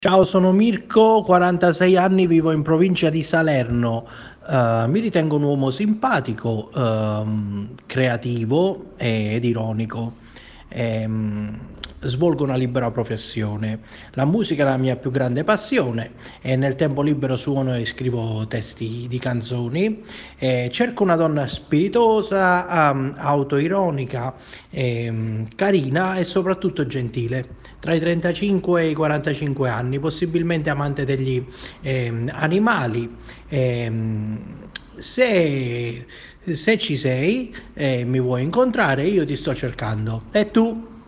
Ciao, sono Mirko, 46 anni, vivo in provincia di Salerno. Mi ritengo un uomo simpatico, creativo ed ironico. Svolgo una libera professione. La musica è la mia più grande passione e nel tempo libero suono e scrivo testi di canzoni. Cerco una donna spiritosa, autoironica, carina e soprattutto gentile tra i 35 e i 45 anni, possibilmente amante degli animali. Ehm, se, se ci sei e mi vuoi incontrare, io ti sto cercando. E tu?